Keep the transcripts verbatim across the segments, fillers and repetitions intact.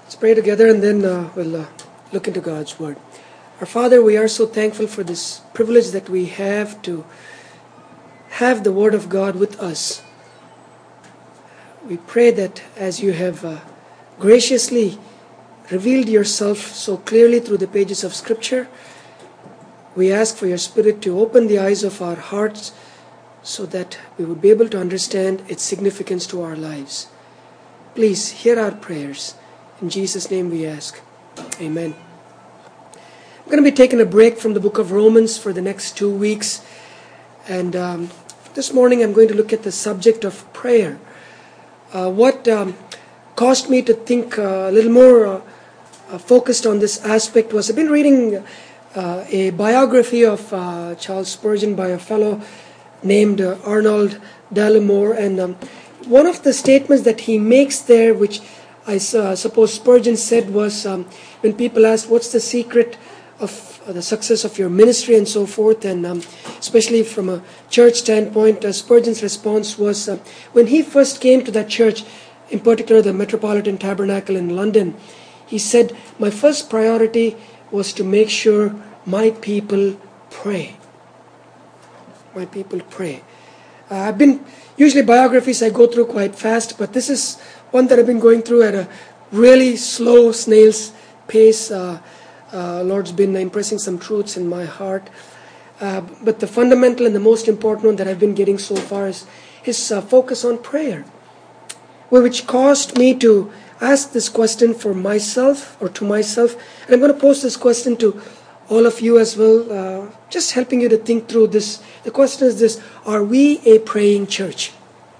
Let's pray together and then uh, we'll uh, look into God's Word. Our Father, we are so thankful for this privilege that we have to have the Word of God with us. We pray that as you have uh, graciously revealed yourself so clearly through the pages of Scripture, we ask for your Spirit to open the eyes of our hearts so that we would be able to understand its significance to our lives. Please hear our prayers. In Jesus' name we ask. Amen. I'm going to be taking a break from the book of Romans for the next two weeks. And um, this morning I'm going to look at the subject of prayer. Uh, what um, caused me to think uh, a little more uh, uh, focused on this aspect was I've been reading uh, a biography of uh, Charles Spurgeon by a fellow named uh, Arnold Dallimore. And um, one of the statements that he makes there, which I uh, suppose Spurgeon said, was um, when people asked, what's the secret of uh, the success of your ministry and so forth, and um, especially from a church standpoint, uh, Spurgeon's response was, uh, when he first came to that church, in particular the Metropolitan Tabernacle in London, he said, my first priority was to make sure my people pray. My people pray. Uh, I've been, usually biographies I go through quite fast, but this is one that I've been going through at a really slow snail's pace. Uh, uh, Lord's been impressing some truths in my heart. Uh, but the fundamental and the most important one that I've been getting so far is his uh, focus on prayer, which caused me to ask this question for myself or to myself. And I'm going to pose this question to all of you as well, uh, just helping you to think through this. The question is this: are we a praying church?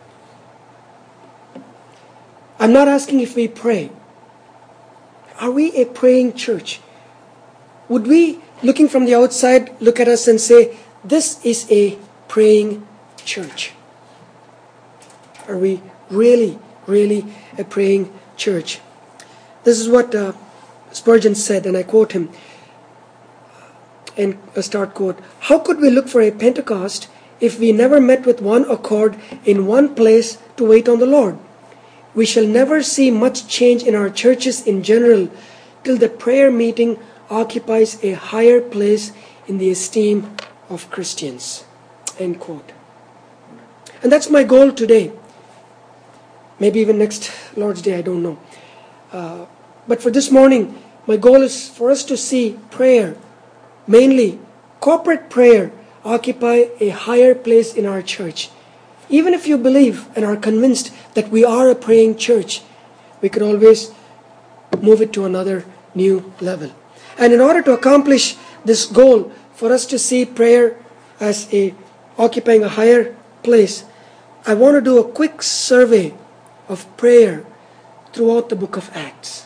I'm not asking if we pray. Are we a praying church? Would we, looking from the outside, look at us and say, this is a praying church? Are we really, really a praying church? This is what uh, Spurgeon said, and I quote him, and a start quote, how could we look for a Pentecost if we never met with one accord in one place to wait on the Lord? We shall never see much change in our churches in general till the prayer meeting occupies a higher place in the esteem of Christians. End quote. And that's my goal today. Maybe even next Lord's Day, I don't know. Uh, but for this morning, my goal is for us to see prayer, mainly corporate prayer, occupy a higher place in our church. Even if you believe and are convinced that we are a praying church, we could always move it to another new level. And in order to accomplish this goal, for us to see prayer as a occupying a higher place, I want to do a quick survey of prayer throughout the book of Acts.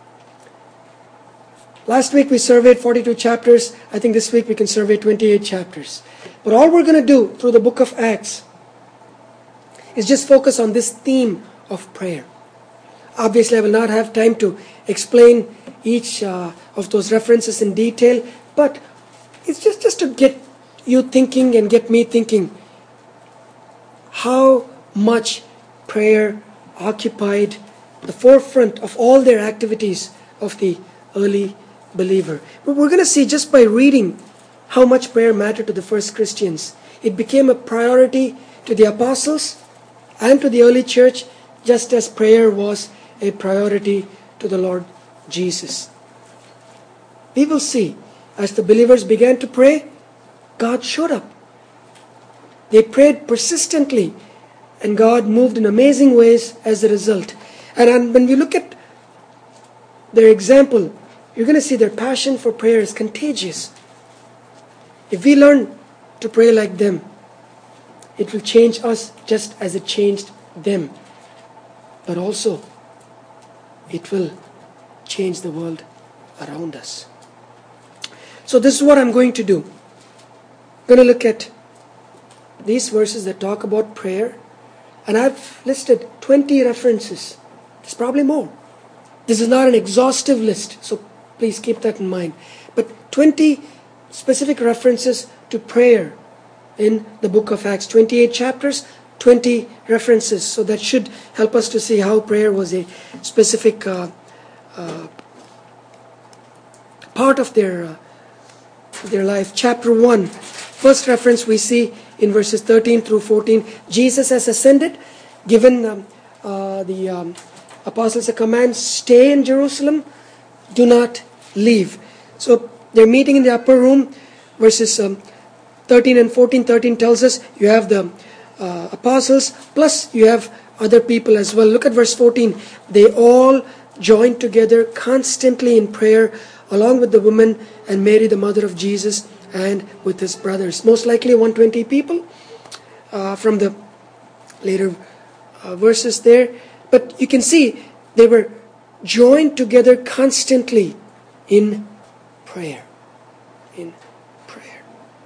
Last week we surveyed forty-two chapters. I think this week we can survey twenty-eight chapters. But all we're going to do through the book of Acts is just focus on this theme of prayer. Obviously, I will not have time to explain each uh, of those references in detail, but it's just, just to get you thinking and get me thinking how much prayer occupied the forefront of all their activities of the early believer. But we're going to see just by reading how much prayer mattered to the first Christians. It became a priority to the apostles and to the early church, just as prayer was a priority to the Lord Jesus. We will see, as the believers began to pray, God showed up. They prayed persistently, and God moved in amazing ways as a result. And when we look at their example, you're going to see their passion for prayer is contagious. If we learn to pray like them, it will change us just as it changed them. But also, it will change the world around us. So this is what I'm going to do. I'm going to look at these verses that talk about prayer. And I've listed twenty references. There's probably more. This is not an exhaustive list, so please keep that in mind. But twenty specific references to prayer in the book of Acts. twenty-eight chapters, twenty references. So that should help us to see how prayer was a specific uh, uh, part of their uh, their life. Chapter one, first reference we see in verses thirteen through fourteen. Jesus has ascended, given um, uh, the um, apostles a command, stay in Jerusalem, do not leave. So they're meeting in the upper room. Verses um, thirteen and fourteen. thirteen tells us you have the uh, apostles, plus you have other people as well. Look at verse fourteen. They all joined together constantly in prayer, along with the women and Mary, the mother of Jesus, and with his brothers. Most likely one hundred twenty people uh, from the later uh, verses there. But you can see they were joined together constantly in prayer. In prayer.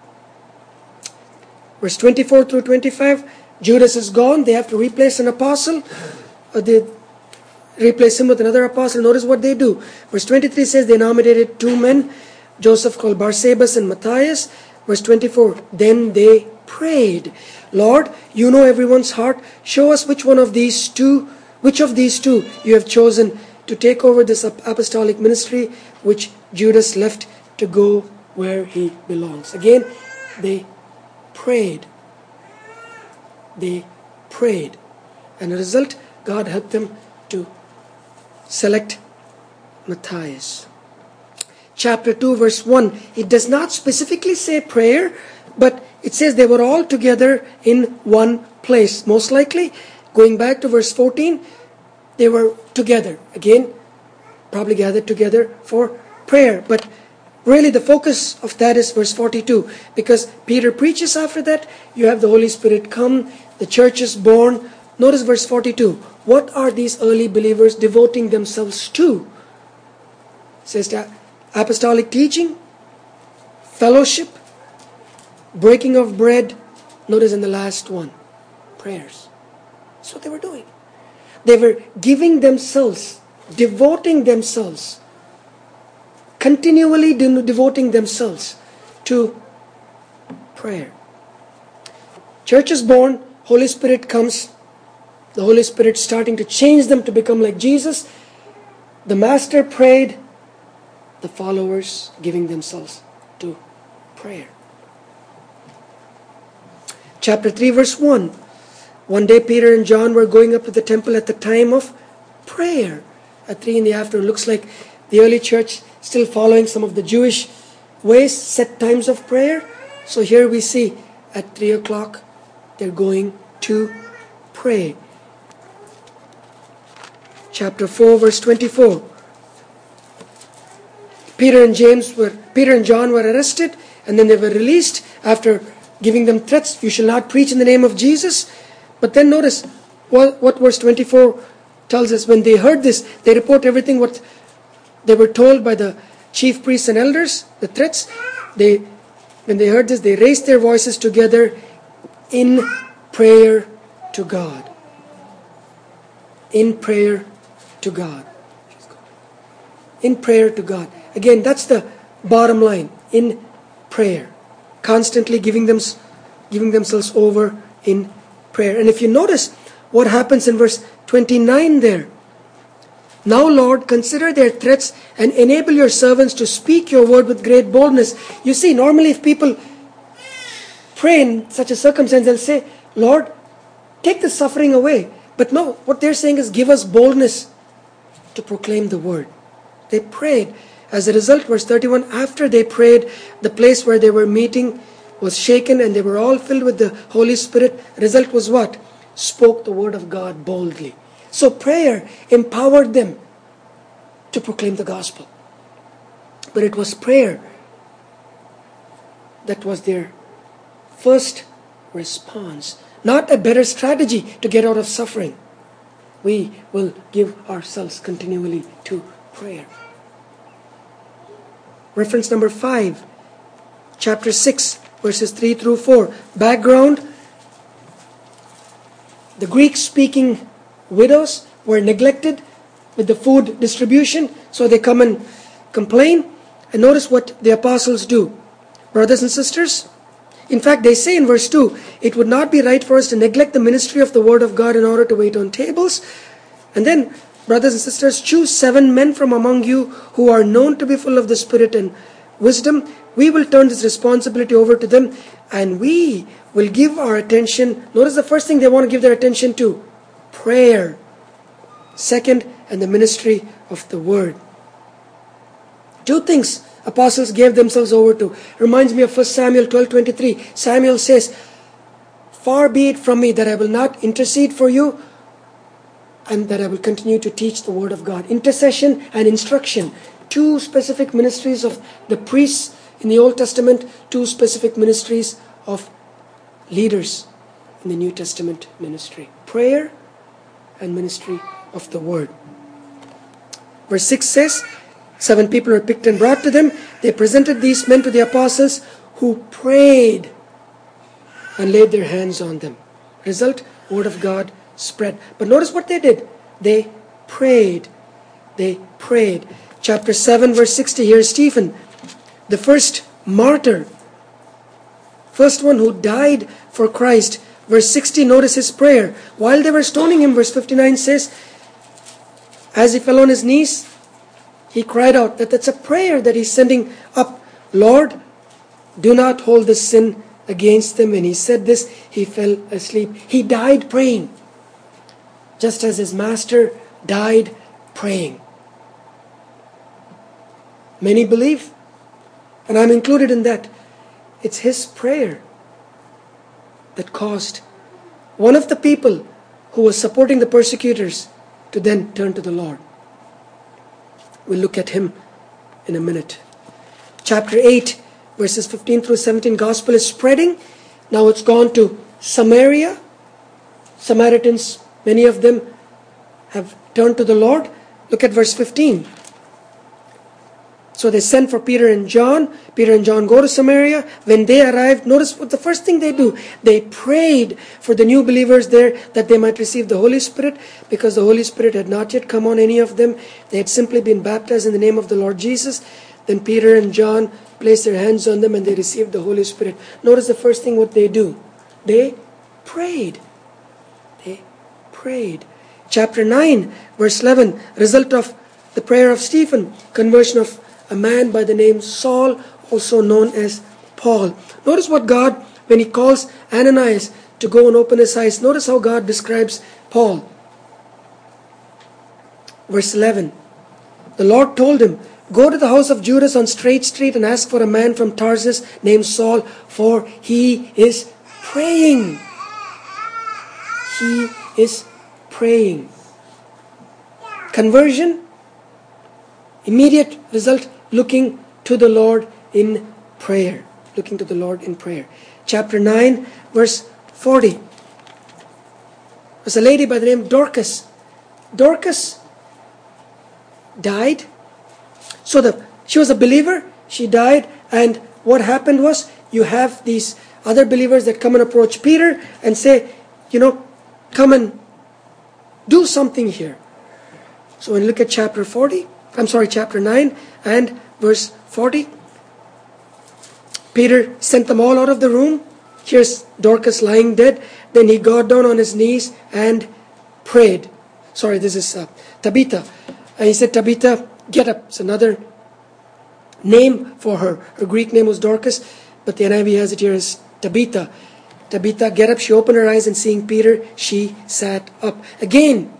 Verse twenty-four through twenty-five, Judas is gone. They have to replace an apostle. Uh, they replace him with another apostle. Notice what they do. Verse twenty-three says they nominated two men, Joseph called Barsabas and Matthias. Verse twenty-four, then they prayed, Lord, you know everyone's heart. Show us which one of these two, which of these two you have chosen to take over this apostolic ministry, which Judas left to go where he belongs. Again, they prayed. They prayed. And as a result, God helped them to select Matthias. Chapter two, verse one, it does not specifically say prayer, but it says they were all together in one place. Most likely, going back to verse fourteen, they were together. Again, probably gathered together for prayer. But really the focus of that is verse forty-two. Because Peter preaches after that, you have the Holy Spirit come, the church is born. Notice verse forty-two. What are these early believers devoting themselves to? It says that apostolic teaching, fellowship, breaking of bread. Notice in the last one, prayers. That's what they were doing. They were giving themselves, devoting themselves, continually de- devoting themselves to prayer. Church is born, Holy Spirit comes, the Holy Spirit starting to change them to become like Jesus. The Master prayed, the followers giving themselves to prayer. Chapter three, verse one. One day Peter and John were going up to the temple at the time of prayer. At three in the afternoon. Looks like the early church still following some of the Jewish ways, set times of prayer. So here we see at three o'clock they're going to pray. Chapter four, verse twenty-four. Peter and James were, Peter and John were arrested, and then they were released after giving them threats. You shall not preach in the name of Jesus. But then notice what, what verse twenty-four tells us. When they heard this, they report everything what they were told by the chief priests and elders, the threats. They, when they heard this, they raised their voices together in prayer to God. In prayer to God. In prayer to God. Again, that's the bottom line. In prayer. Constantly giving them, giving themselves over in prayer. And if you notice what happens in verse twenty-nine there. Now, Lord, consider their threats and enable your servants to speak your word with great boldness. You see, normally if people pray in such a circumstance, they'll say, Lord, take the suffering away. But no, what they're saying is give us boldness to proclaim the word. They prayed. As a result, verse thirty-one, after they prayed, the place where they were meeting was shaken and they were all filled with the Holy Spirit. Result was what? Spoke the word of God boldly. So prayer empowered them to proclaim the gospel. But it was prayer that was their first response. Not a better strategy to get out of suffering. We will give ourselves continually to prayer. Reference number five, chapter six, verses three through four. Background, the Greek-speaking widows were neglected with the food distribution, so they come and complain. And notice what the apostles do. Brothers and sisters, in fact, they say in verse two, it would not be right for us to neglect the ministry of the word of God in order to wait on tables. And then brothers and sisters, choose seven men from among you who are known to be full of the Spirit and wisdom. We will turn this responsibility over to them, and we will give our attention. Notice the first thing they want to give their attention to: prayer. Second, and the ministry of the word. Two things apostles gave themselves over to. Reminds me of First Samuel twelve twenty-three. Samuel says, "Far be it from me that I will not intercede for you, and that I will continue to teach the word of God." Intercession and instruction. Two specific ministries of the priests in the Old Testament, two specific ministries of leaders in the New Testament ministry. Prayer and ministry of the word. Verse six says, seven people were picked and brought to them. They presented these men to the apostles, who prayed and laid their hands on them. Result, word of God spread. But notice what they did. They prayed. They prayed. Chapter seven, verse sixty. Here's Stephen, the first martyr, first one who died for Christ. Verse sixty, notice his prayer. While they were stoning him, verse fifty-nine says, as he fell on his knees, he cried out. That that's a prayer that he's sending up. Lord, do not hold this sin against them. When he said this, he fell asleep. He died praying, just as his master died praying. Many believe, and I'm included in that, it's his prayer that caused one of the people who was supporting the persecutors to then turn to the Lord. We'll look at him in a minute. Chapter eight, verses fifteen through seventeen, gospel is spreading. Now it's gone to Samaria. Samaritans, many of them have turned to the Lord. Look at verse fifteen. So they sent for Peter and John. Peter and John go to Samaria. When they arrived, notice what the first thing they do. They prayed for the new believers there that they might receive the Holy Spirit, because the Holy Spirit had not yet come on any of them. They had simply been baptized in the name of the Lord Jesus. Then Peter and John placed their hands on them and they received the Holy Spirit. Notice the first thing what they do. They prayed. They prayed. Chapter nine, verse eleven, result of the prayer of Stephen, conversion of a man by the name Saul, also known as Paul. Notice what God, when he calls Ananias to go and open his eyes, notice how God describes Paul. Verse eleven, the Lord told him, go to the house of Judas on Straight Street and ask for a man from Tarsus named Saul, for he is praying. He is praying. Conversion, immediate result, looking to the Lord in prayer. Looking to the Lord in prayer. Chapter nine, verse forty. There's a lady by the name Dorcas. Dorcas died. So the she was a believer. She died. And what happened was, you have these other believers that come and approach Peter and say, you know, come and do something here. So when you look at chapter forty, I'm sorry, chapter nine and verse forty, Peter sent them all out of the room. Here's Dorcas lying dead. Then he got down on his knees and prayed. Sorry, this is uh, Tabitha. And he said, Tabitha, get up. It's another name for her. Her Greek name was Dorcas, but the N I V has it here as Tabitha. Tabitha, get up. She opened her eyes, and seeing Peter, she sat up. Again,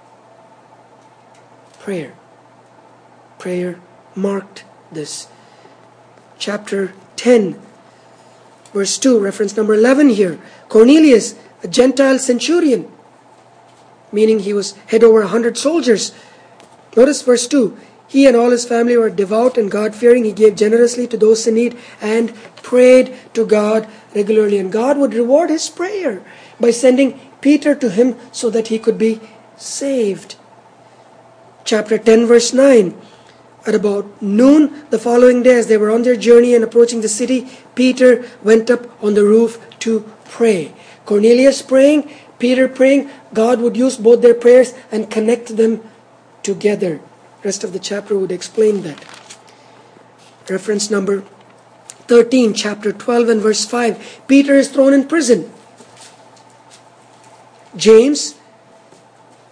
prayer. Prayer marked this. Chapter ten, verse two, reference number eleven here. Cornelius, a Gentile centurion, meaning he was head over a hundred soldiers. Notice verse two. He and all his family were devout and God-fearing. He gave generously to those in need and prayed to God regularly. And God would reward his prayer by sending Peter to him so that he could be saved. Chapter ten, verse nine. At about noon the following day, as they were on their journey and approaching the city, Peter went up on the roof to pray. Cornelius praying, Peter praying. God would use both their prayers and connect them together. Rest of the chapter would explain that. Reference number thirteen, chapter twelve and verse five. Peter is thrown in prison. James,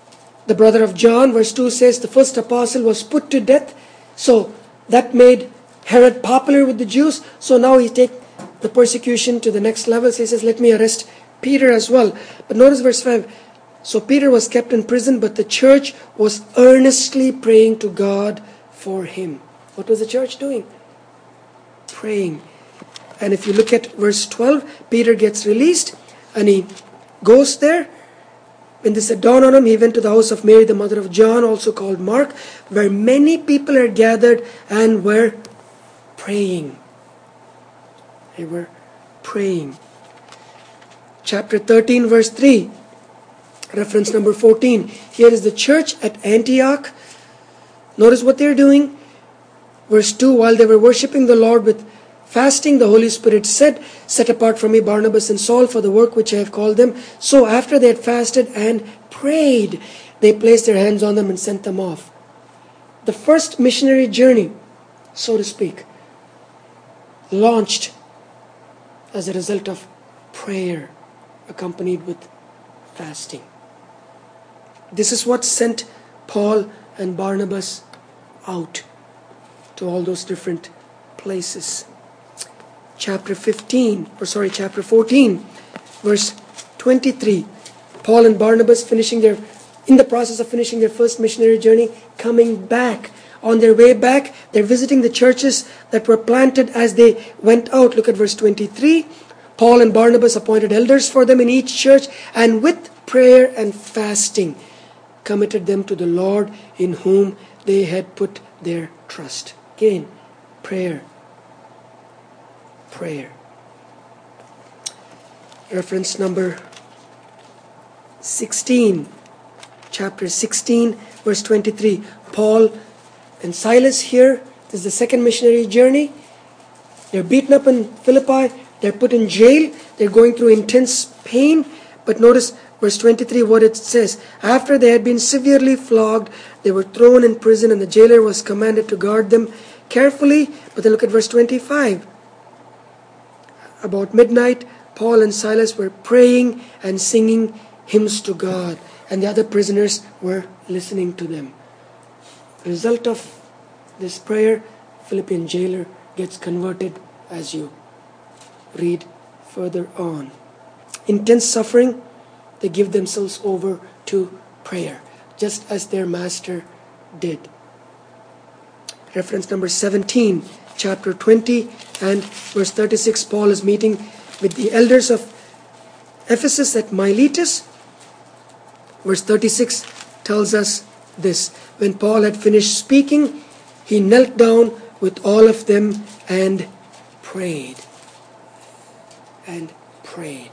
the brother of John. Verse two says the first apostle was put to death. So that made Herod popular with the Jews. So now he takes the persecution to the next level. So he says, let me arrest Peter as well. But notice verse five. So Peter was kept in prison, but the church was earnestly praying to God for him. What was the church doing? Praying. And if you look at verse twelve, Peter gets released and he goes there. When this had dawned on him, he went to the house of Mary, the mother of John, also called Mark, where many people are gathered and were praying. They were praying. Chapter thirteen, verse three. Reference number fourteen. Here is the church at Antioch. Notice what they're doing. Verse two. While they were worshipping the Lord with fasting, the Holy Spirit said, set apart from me Barnabas and Saul for the work which I have called them. So after they had fasted and prayed, they placed their hands on them and sent them off. The first missionary journey, so to speak, launched as a result of prayer accompanied with fasting. This is what sent Paul and Barnabas out to all those different places. Chapter fifteen, or sorry, chapter fourteen, verse twenty-three. Paul and Barnabas finishing their, in the process of finishing their first missionary journey, coming back. On their way back, they're visiting the churches that were planted as they went out. Look at verse twenty-three. Paul and Barnabas appointed elders for them in each church, and with prayer and fasting committed them to the Lord in whom they had put their trust. Again, prayer. Prayer. Reference number sixteen. Chapter sixteen, verse twenty-three. Paul and Silas here. This is the second missionary journey. They're beaten up in Philippi. They're put in jail. They're going through intense pain. But notice verse twenty-three what it says. After they had been severely flogged, they were thrown in prison and the jailer was commanded to guard them carefully. But then look at verse twenty-five. About midnight, Paul and Silas were praying and singing hymns to God, and the other prisoners were listening to them. The result of this prayer, Philippian jailer gets converted as you read further on. Intense suffering, they give themselves over to prayer, just as their master did. Reference number seventeen, chapter twenty and verse thirty-six. Paul is meeting with the elders of Ephesus at Miletus. Verse thirty-six tells us this. When Paul had finished speaking, he knelt down with all of them and prayed. And prayed.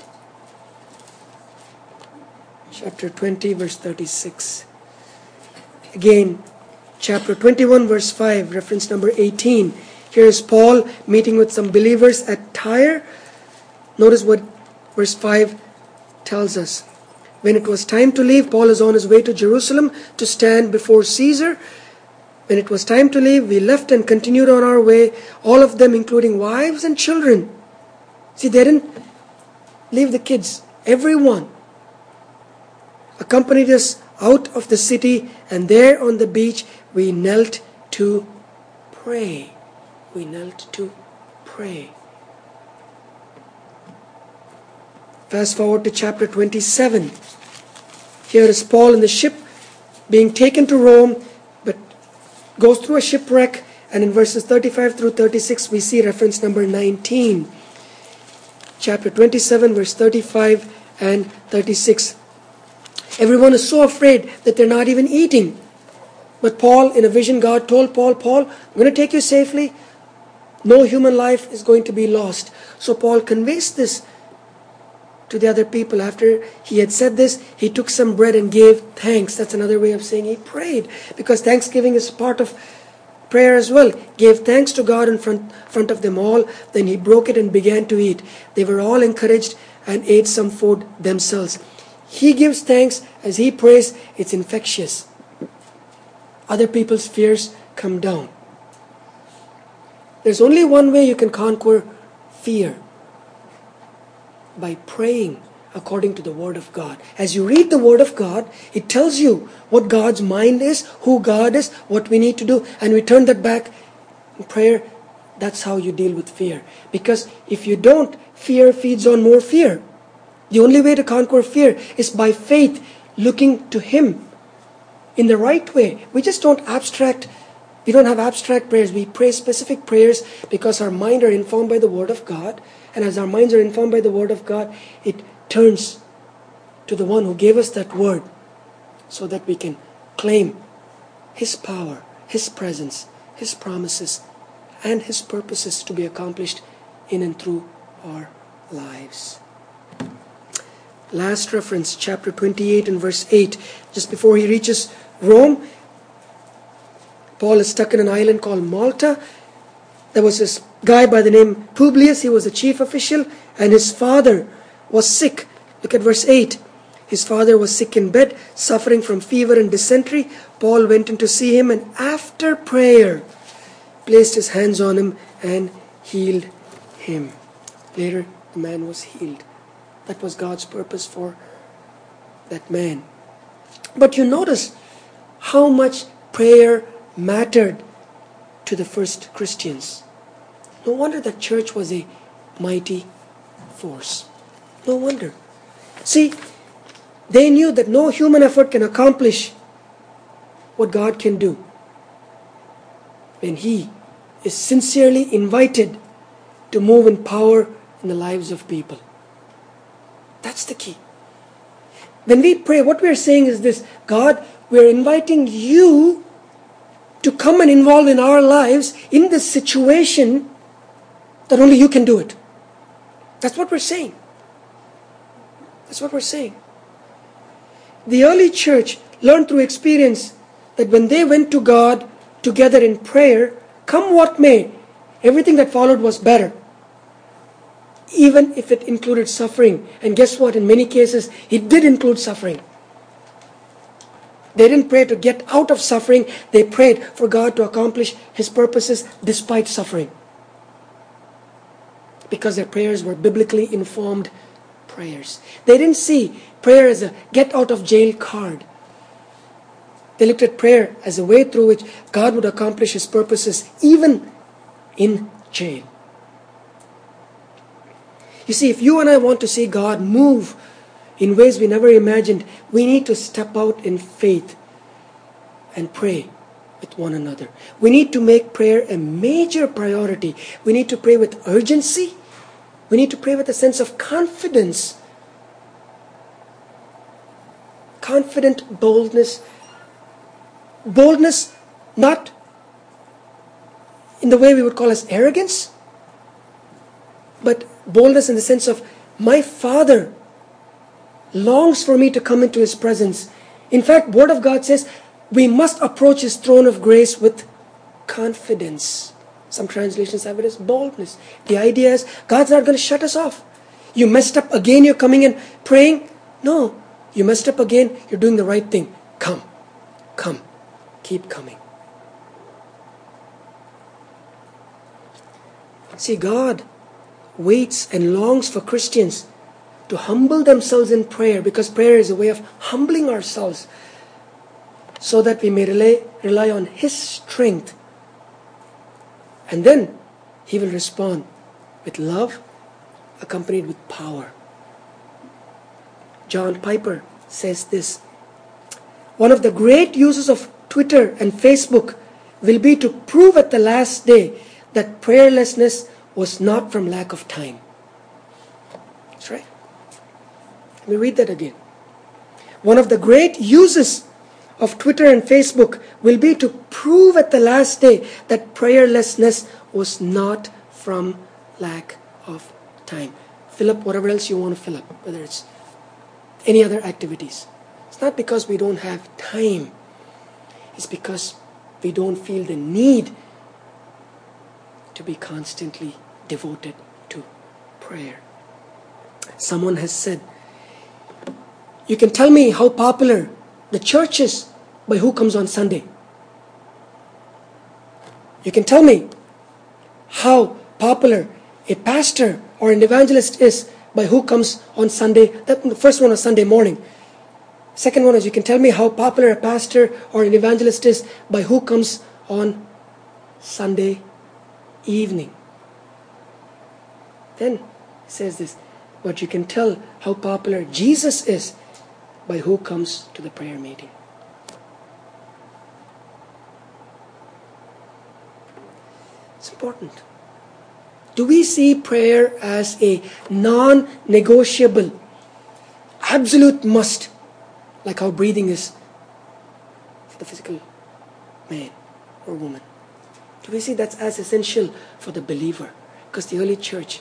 Chapter twenty, verse thirty-six. Again, chapter twenty-one, verse five, reference number eighteen. Here is Paul meeting with some believers at Tyre. Notice what verse five tells us. When it was time to leave, Paul is on his way to Jerusalem to stand before Caesar. When it was time to leave, we left and continued on our way, all of them including wives and children. See, they didn't leave the kids. Everyone accompanied us out of the city, and there on the beach we knelt to pray. We knelt to pray. Fast forward to chapter twenty-seven. Here is Paul in the ship being taken to Rome, but goes through a shipwreck, and in verses thirty-five through thirty-six we see reference number nineteen. Chapter twenty-seven, verse thirty-five and thirty-six. Everyone is so afraid that they're not even eating. But Paul, in a vision, God told Paul, Paul, I'm going to take you safely. No human life is going to be lost. So Paul conveys this to the other people. After he had said this, he took some bread and gave thanks. That's another way of saying he prayed, because thanksgiving is part of prayer as well. Gave thanks to God in front, front of them all. Then he broke it and began to eat. They were all encouraged and ate some food themselves. He gives thanks as he prays. It's infectious. Other people's fears come down. There's only one way you can conquer fear: by praying according to the Word of God. As you read the Word of God, it tells you what God's mind is, who God is, what we need to do, and we turn that back in prayer. That's how you deal with fear. Because if you don't, fear feeds on more fear. The only way to conquer fear is by faith, looking to Him in the right way. We just don't abstract, we don't have abstract prayers. We pray specific prayers because our mind are informed by the Word of God. And as our minds are informed by the Word of God, it turns to the one who gave us that Word so that we can claim His power, His presence, His promises, and His purposes to be accomplished in and through our lives. Last reference, chapter twenty-eight and verse eight. Just before he reaches Rome, Paul is stuck in an island called Malta. There was this guy by the name Publius. He was a chief official, and his father was sick. Look at verse eight. His father was sick in bed, suffering from fever and dysentery. Paul went in to see him, and after prayer, placed his hands on him and healed him. Later, the man was healed. That was God's purpose for that man. But you notice how much prayer mattered to the first Christians. No wonder that church was a mighty force. No wonder. See, they knew that no human effort can accomplish what God can do when He is sincerely invited to move in power in the lives of people. That's the key. When we pray, what we are saying is this: God, we are inviting You to come and involve in our lives in this situation that only You can do it. That's what we're saying. That's what we're saying. The early church learned through experience that when they went to God together in prayer, come what may, everything that followed was better. Even if it included suffering. And guess what? In many cases, it did include suffering. They didn't pray to get out of suffering. They prayed for God to accomplish His purposes despite suffering. Because their prayers were biblically informed prayers. They didn't see prayer as a get out of jail card. They looked at prayer as a way through which God would accomplish His purposes even in jail. You see, if you and I want to see God move in ways we never imagined, we need to step out in faith and pray with one another. We need to make prayer a major priority. We need to pray with urgency. We need to pray with a sense of confidence. Confident boldness. Boldness not in the way we would call as arrogance, but boldness in the sense of, my Father longs for me to come into His presence. In fact, Word of God says we must approach His throne of grace with confidence. Some translations have it as boldness. The idea is God's not going to shut us off. You messed up again, you're coming and praying. No, you messed up again, you're doing the right thing. Come, come, keep coming. See, God waits and longs for Christians to humble themselves in prayer, because prayer is a way of humbling ourselves so that we may rely, rely on His strength. And then He will respond with love accompanied with power. John Piper says this: one of the great uses of Twitter and Facebook will be to prove at the last day that prayerlessness was not from lack of time. That's right. Let me read that again. One of the great uses of Twitter and Facebook will be to prove at the last day that prayerlessness was not from lack of time. Fill up whatever else you want to fill up, whether it's any other activities. It's not because we don't have time. It's because we don't feel the need to be constantly devoted to prayer. Someone has said, you can tell me how popular the church is by who comes on Sunday. You can tell me how popular a pastor or an evangelist is by who comes on Sunday. That, the first one is Sunday morning. Second one is, you can tell me how popular a pastor or an evangelist is by who comes on Sunday evening. Then it says this, but you can tell how popular Jesus is by who comes to the prayer meeting. It's important. Do we see prayer as a non-negotiable, absolute must, like how breathing is for the physical man or woman? Do we see that's as essential for the believer? Because the early church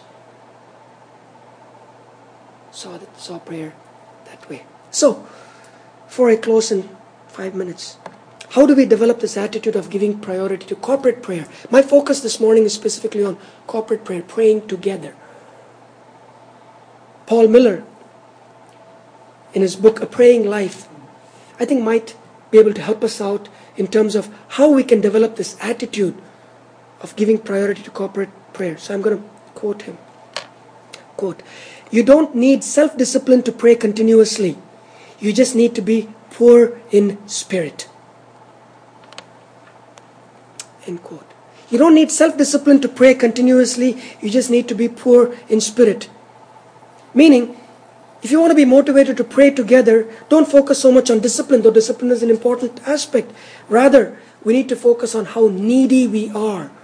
saw that, saw prayer that way. So, for a close in five minutes, how do we develop this attitude of giving priority to corporate prayer? My focus this morning is specifically on corporate prayer, praying together. Paul Miller, in his book, A Praying Life, I think might be able to help us out in terms of how we can develop this attitude of giving priority to corporate prayer. So I'm going to quote him. Quote, "You don't need self-discipline to pray continuously. You just need to be poor in spirit." End quote. You don't need self-discipline to pray continuously. You just need to be poor in spirit. Meaning, if you want to be motivated to pray together, don't focus so much on discipline, though discipline is an important aspect. Rather, we need to focus on how needy we are.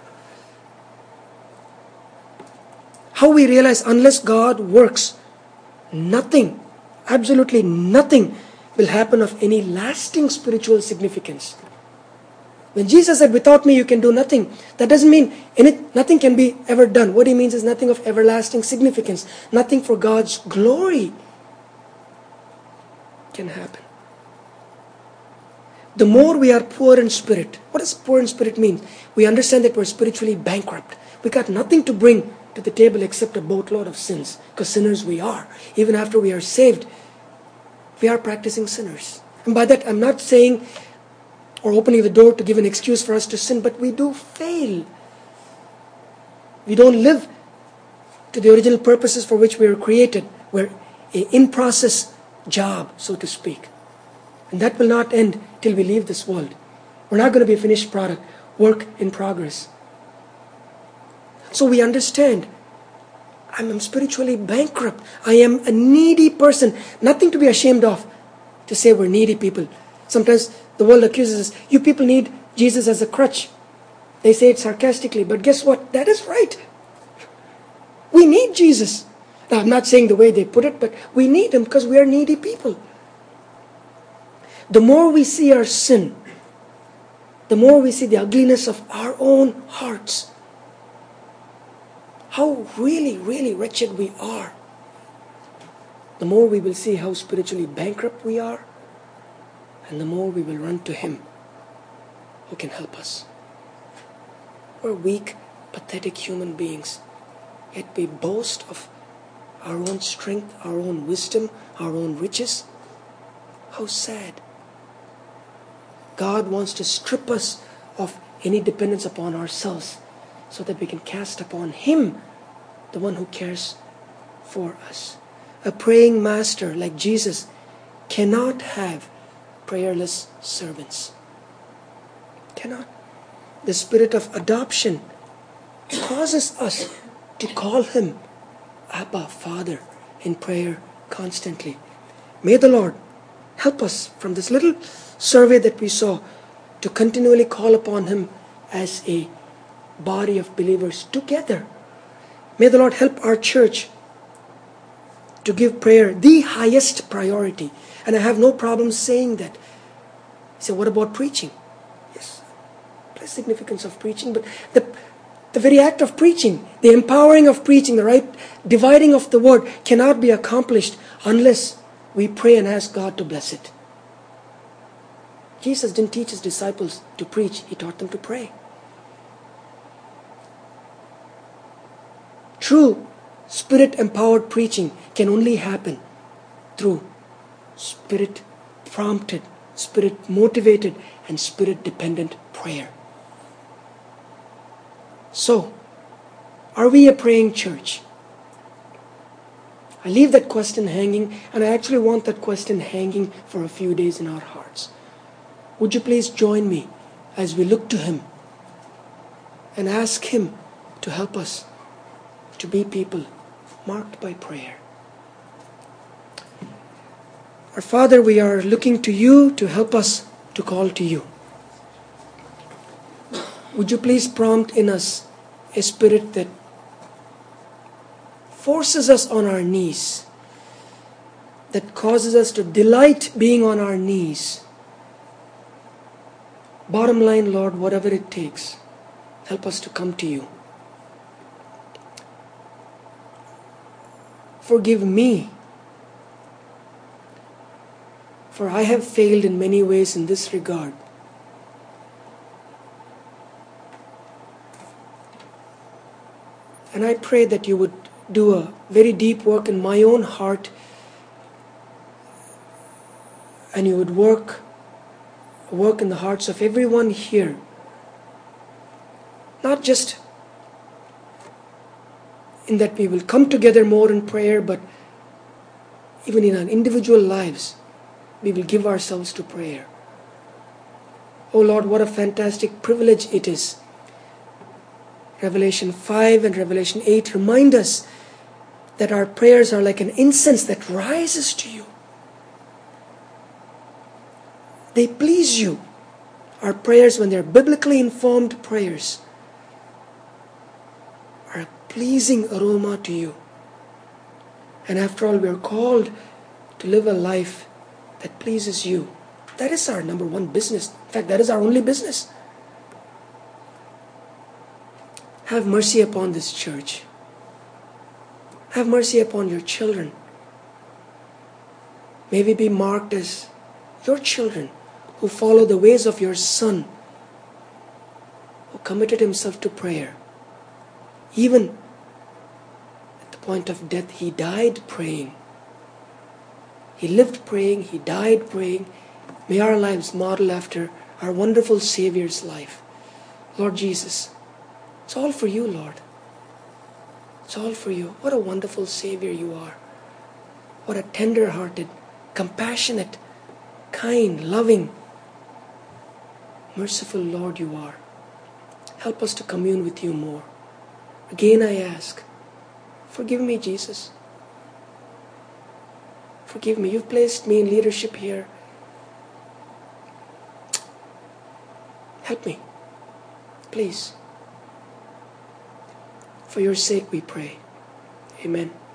How we realize unless God works, nothing, absolutely nothing will happen of any lasting spiritual significance. When Jesus said, "Without me you can do nothing," that doesn't mean any, nothing can be ever done. What he means is nothing of everlasting significance. Nothing for God's glory can happen. The more we are poor in spirit, what does poor in spirit mean? We understand that we're spiritually bankrupt. We got nothing to bring to the table except a boatload of sins, because sinners we are. Even after we are saved, we are practicing sinners. And by that I'm not saying or opening the door to give an excuse for us to sin, but we do fail. We don't live to the original purposes for which we were created. We're an in-process job, so to speak. And that will not end till we leave this world. We're not going to be a finished product, work in progress. So we understand, I'm spiritually bankrupt. I am a needy person. Nothing to be ashamed of to say we're needy people. Sometimes the world accuses us, you people need Jesus as a crutch. They say it sarcastically, but guess what? That is right. We need Jesus. Now, I'm not saying the way they put it, but we need Him because we are needy people. The more we see our sin, the more we see the ugliness of our own hearts. How really, really wretched we are. The more we will see how spiritually bankrupt we are, and the more we will run to Him who can help us. We're weak, pathetic human beings, yet we boast of our own strength, our own wisdom, our own riches. How sad. God wants to strip us of any dependence upon ourselves so that we can cast upon Him, the one who cares for us. A praying master like Jesus cannot have prayerless servants. Cannot. The spirit of adoption causes us to call Him Abba, Father, in prayer constantly. May the Lord help us from this little survey that we saw to continually call upon Him as a body of believers together. May the Lord help our church to give prayer the highest priority. And I have no problem saying that. You say, what about preaching? Yes, there's significance of preaching, but the, the very act of preaching, the empowering of preaching, the right dividing of the word cannot be accomplished unless we pray and ask God to bless it. Jesus didn't teach His disciples to preach. He taught them to pray. True Spirit-empowered preaching can only happen through Spirit-prompted, Spirit-motivated, and Spirit-dependent prayer. So, are we a praying church? I leave that question hanging, and I actually want that question hanging for a few days in our hearts. Would you please join me as we look to Him and ask Him to help us to be people marked by prayer. Our Father, we are looking to You to help us to call to You. Would You please prompt in us a spirit that forces us on our knees, that causes us to delight being on our knees. Bottom line, Lord, whatever it takes, help us to come to You. Forgive me, for I have failed in many ways in this regard. And I pray that You would do a very deep work in my own heart, and You would work work in the hearts of everyone here, not just in that we will come together more in prayer, but even in our individual lives, we will give ourselves to prayer. Oh Lord, what a fantastic privilege it is. Revelation five and Revelation eight remind us that our prayers are like an incense that rises to You. They please You. Our prayers, when they're biblically informed prayers, are a pleasing aroma to You. And after all, we are called to live a life that pleases You. That is our number one business. In fact, that is our only business. Have mercy upon this church. Have mercy upon Your children. May we be marked as Your children who follow the ways of Your Son, who committed Himself to prayer. Even at the point of death, He died praying. He lived praying, He died praying. May our lives model after our wonderful Savior's life. Lord Jesus, it's all for You, Lord. It's all for You. What a wonderful Savior You are. What a tender-hearted, compassionate, kind, loving, merciful Lord You are. Help us to commune with You more. Again I ask, forgive me, Jesus. Forgive me. You've placed me in leadership here. Help me, please. For Your sake we pray. Amen.